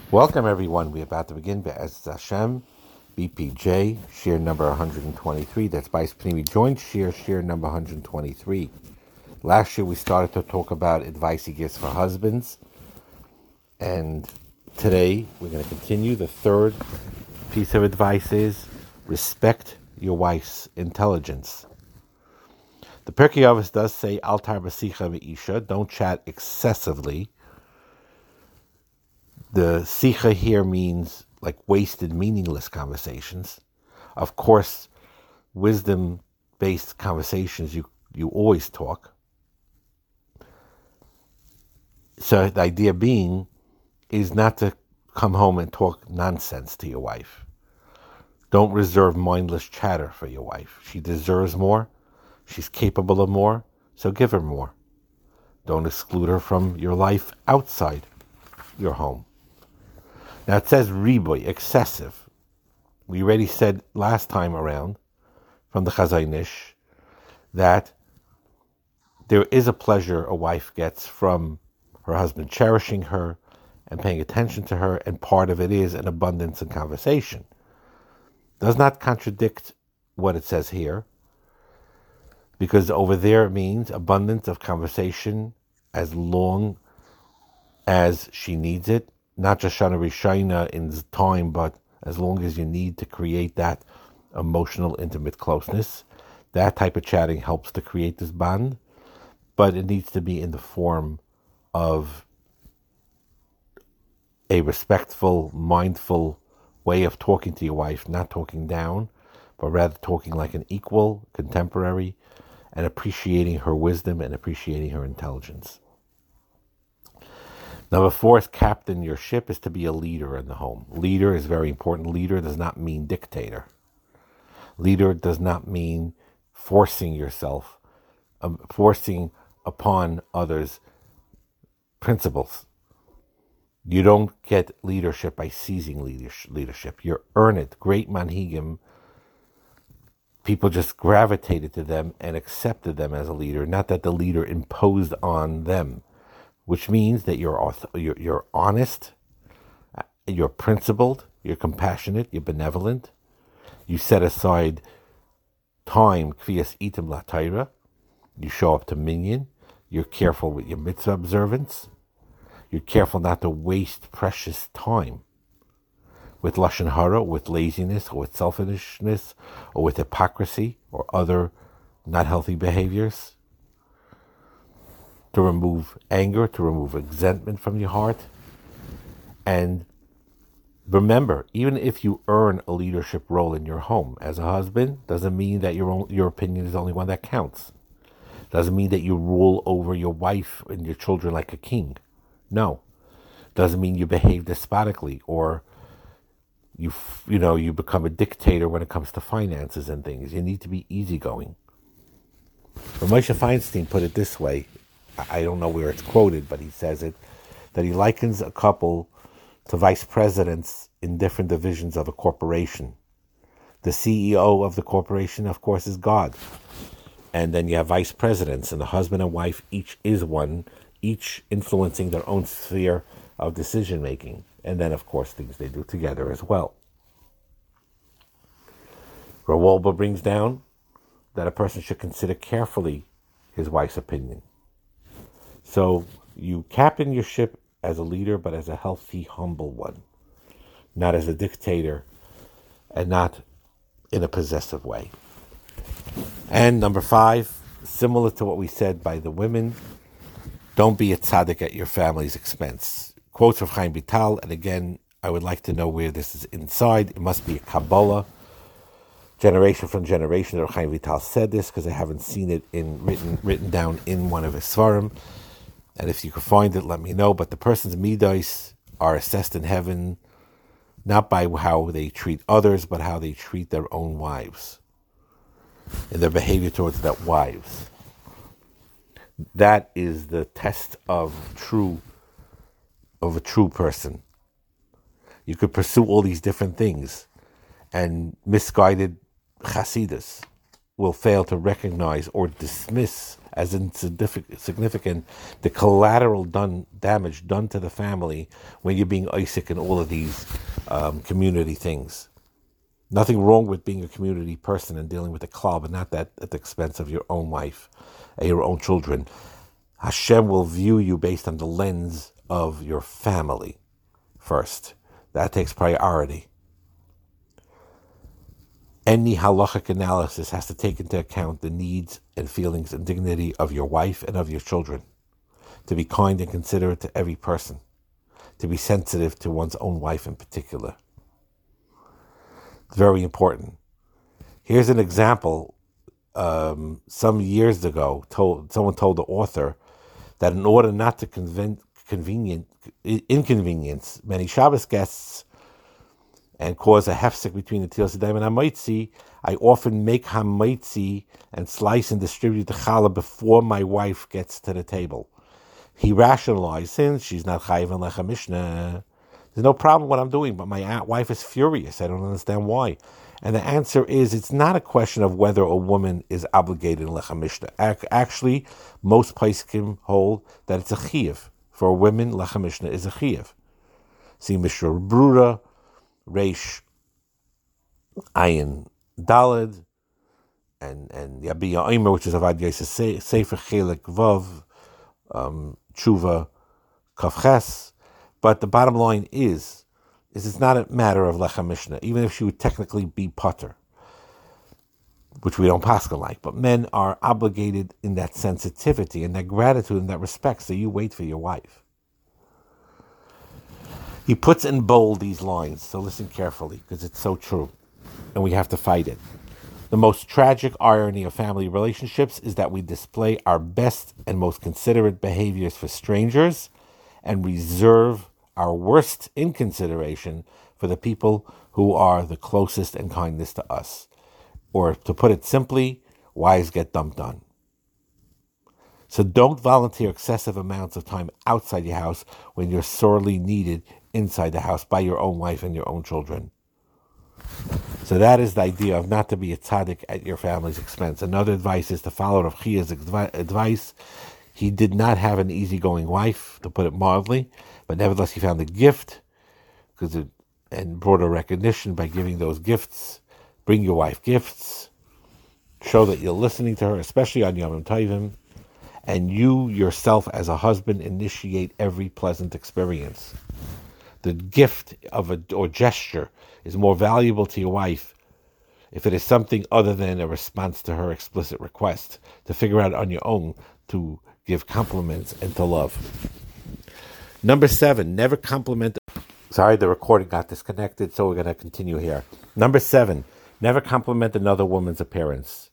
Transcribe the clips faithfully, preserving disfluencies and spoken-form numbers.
Welcome, everyone. We're about to begin Be'ez Hashem, B P J, shir number one hundred twenty-three. That's Bais Pnimi Joint shir, shir number one hundred twenty-three. Last year we started to talk about advice he gives for husbands, and today we're going to continue. The third piece of advice is respect your wife's intelligence. The Pirkei Avos does say, Al tar b'sicha v'isha, don't chat excessively. The sicha here means like wasted, meaningless conversations. Of course, wisdom-based conversations, you, you always talk. So the idea being is not to come home and talk nonsense to your wife. Don't reserve mindless chatter for your wife. She deserves more. She's capable of more, so give her more. Don't exclude her from your life outside your home. Now it says riboy, excessive. We already said last time around from the Chazon Ish that there is a pleasure a wife gets from her husband cherishing her and paying attention to her, and part of it is an abundance in conversation. Does not contradict what it says here, because over there it means abundance of conversation as long as she needs it. Not just Shana Rishayna in time, but as long as you need to create that emotional, intimate closeness. That type of chatting helps to create this bond, but it needs to be in the form of a respectful, mindful way of talking to your wife, not talking down, but rather talking like an equal, contemporary, and appreciating her wisdom and appreciating her intelligence. Number four is captain your ship, is to be a leader in the home. Leader is very important. Leader does not mean dictator. Leader does not mean forcing yourself, um, forcing upon others principles. You don't get leadership by seizing leadership. You earn it. Great manhigim, people just gravitated to them and accepted them as a leader, not that the leader imposed on them. Which means that you're, you're you're honest, you're principled, you're compassionate, you're benevolent. You set aside time, kvias itim la Torah. You show up to minyan. You're careful with your mitzvah observance. You're careful not to waste precious time with lashon hara, with laziness, or with selfishness, or with hypocrisy, or other not healthy behaviors. To remove anger, to remove resentment from your heart. And remember, even if you earn a leadership role in your home as a husband, doesn't mean that your own, your opinion is the only one that counts. Doesn't mean that you rule over your wife and your children like a king. No. Doesn't mean you behave despotically or you you know you become a dictator when it comes to finances and things. You need to be easygoing. But Moshe Feinstein put it this way. I don't know where it's quoted, but he says it, that he likens a couple to vice presidents in different divisions of a corporation. The C E O of the corporation, of course, is God. And then you have vice presidents, and the husband and wife each is one, each influencing their own sphere of decision-making. And then, of course, things they do together as well. Rawolba brings down that a person should consider carefully his wife's opinion. So you captain your ship as a leader, but as a healthy, humble one. Not as a dictator, and not in a possessive way. And number five, similar to what we said by the women, don't be a tzaddik at your family's expense. Quotes of Chaim Vital, and again, I would like to know where this is inside. It must be a Kabbalah. Generation from generation, that Chaim Vital said this, because I haven't seen it in written written down in one of his svarim. And if you can find it, let me know. But the person's midos are assessed in heaven not by how they treat others, but how they treat their own wives and their behavior towards their wives. That is the test of true of a true person. You could pursue all these different things, and misguided chasidus will fail to recognize or dismiss as insignificant the collateral done damage done to the family when you're being Isaac in all of these um, community things. Nothing wrong with being a community person and dealing with the klal, but not that at the expense of your own wife and your own children. Hashem will view you based on the lens of your family first. That takes priority. Any halachic analysis has to take into account the needs and feelings and dignity of your wife and of your children, to be kind and considerate to every person, to be sensitive to one's own wife in particular. It's very important. Here's an example. Um, some years ago, told, someone told the author that in order not to conven- convenient, inconvenience many Shabbos guests and cause a hefsek between the Tilas Yadayim and Hamaitzi, I often make Hamaitzi and slice and distribute the challah before my wife gets to the table. He rationalized, since she's not chayiv and lechem mishnah, there's no problem what I'm doing, but my wife is furious. I don't understand why. And the answer is, it's not a question of whether a woman is obligated in lechem mishnah. Actually, most poskim hold that it's a chiyuv. For women, lechem mishnah is a chiyuv. See Mishra Brura, Reish Ayin Daled, and and Yabiya Omer, which is Avad Yosef Sefer Chelek Vav, um, Tshuva Kafches. But the bottom line is, is it's not a matter of lechem mishnah, even if she would technically be potter, which we don't paskin like. But men are obligated in that sensitivity and that gratitude in that respect. So you wait for your wife. He puts in bold these lines, so listen carefully, because it's so true, and we have to fight it. The most tragic irony of family relationships is that we display our best and most considerate behaviors for strangers and reserve our worst inconsideration for the people who are the closest and kindest to us. Or to put it simply, wives get dumped on. So don't volunteer excessive amounts of time outside your house when you're sorely needed inside the house by your own wife and your own children. So that is the idea of not to be a tzaddik at your family's expense. Another advice is to follow Rav Chia's advice. He did not have an easygoing wife, to put it mildly, but nevertheless he found a gift because it, and brought a recognition by giving those gifts. Bring your wife gifts. Show that you're listening to her, especially on Yom Tovim. And you yourself as a husband initiate every pleasant experience. The gift of a or gesture is more valuable to your wife if it is something other than a response to her explicit request, to figure out on your own to give compliments and to love. Number seven, never compliment. Sorry, the recording got disconnected, so we're going to continue here. Number seven, never compliment another woman's appearance.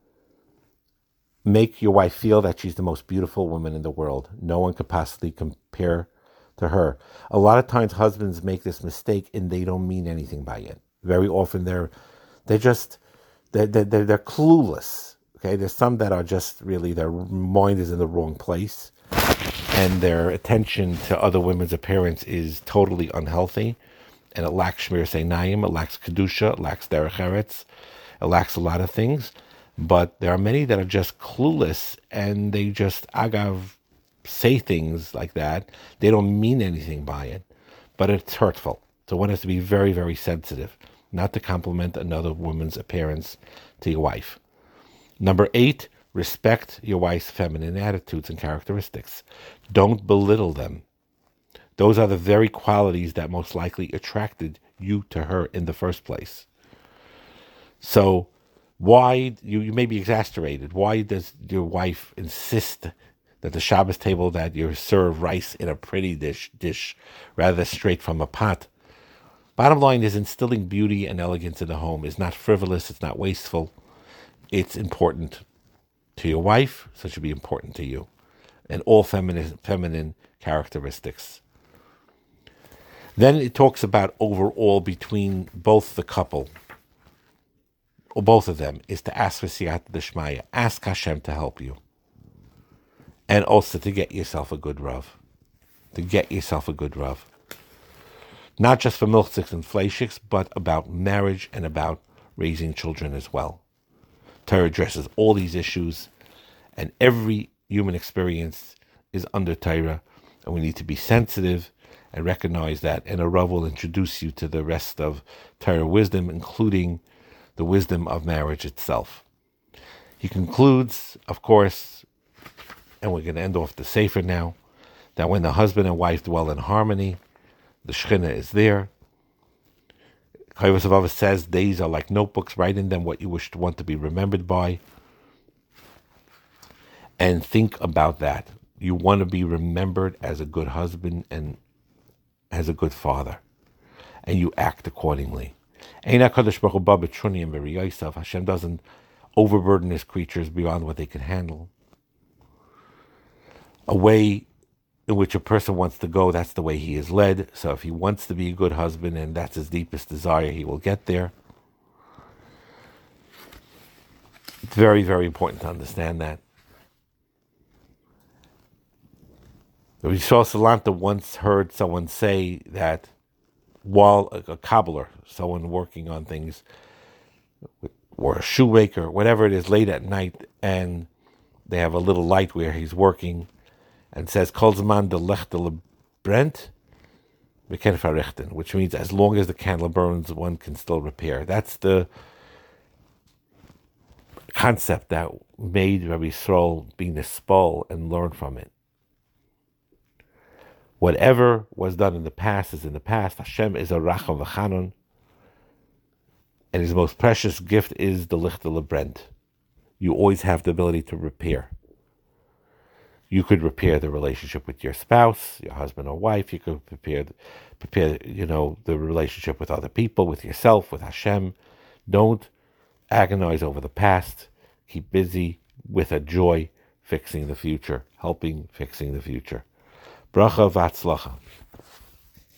Make your wife feel that she's the most beautiful woman in the world. No one could possibly compare to her. A lot of times husbands make this mistake and they don't mean anything by it. Very often they're they're just they're, they're, they're clueless. Okay, there's some that are just really, their mind is in the wrong place and their attention to other women's appearance is totally unhealthy, and it lacks shmir seinayim, it lacks kedusha, it lacks derech eretz, it lacks a lot of things. But there are many that are just clueless and they just agav say things like that. They don't mean anything by it, but it's hurtful. So one has to be very, very sensitive not to compliment another woman's appearance to your wife. Number eight, respect your wife's feminine attitudes and characteristics. Don't belittle them. Those are the very qualities that most likely attracted you to her in the first place. So why, you, you may be exasperated. Why does your wife insist that the Shabbos table, that you serve rice in a pretty dish, dish rather than straight from a pot? Bottom line is, instilling beauty and elegance in the home is not frivolous, it's not wasteful. It's important to your wife, so it should be important to you. And all feminine, feminine characteristics. Then it talks about overall between both the couple, or both of them, is to ask for siyata d'shmaya. Ask Hashem to help you. And also to get yourself a good Rav. To get yourself a good Rav. Not just for milchiks and fleishiks, but about marriage and about raising children as well. Torah addresses all these issues, and every human experience is under Torah, and we need to be sensitive and recognize that. And a Rav will introduce you to the rest of Torah wisdom, including the wisdom of marriage itself. He concludes, of course, and we're going to end off the Sefer now, that when the husband and wife dwell in harmony, the Shekhinah is there. Chovos HaLevavos says days are like notebooks. Write in them what you wish to want to be remembered by. And think about that. You want to be remembered as a good husband and as a good father. And you act accordingly. Hashem doesn't overburden his creatures beyond what they can handle. A way in which a person wants to go, that's the way he is led. So if he wants to be a good husband and that's his deepest desire, he will get there. It's very, very important to understand that. We saw Salanta once heard someone say that while a, a cobbler, someone working on things, or a shoemaker, whatever it is, late at night, and they have a little light where he's working, and says, Kol zman de lechte brent, we can verrichten, which means as long as the candle burns, one can still repair. That's the concept that made Rabbi Yisrael be nispal and learn from it. Whatever was done in the past is in the past. Hashem is a Rachav v'Chanon, and his most precious gift is the Lichte Lebrent. You always have the ability to repair. You could repair the relationship with your spouse, your husband or wife. You could prepare, prepare, you know, the relationship with other people, with yourself, with Hashem. Don't agonize over the past. Keep busy with a joy fixing the future, helping fixing the future. Bracha v'atzlacha.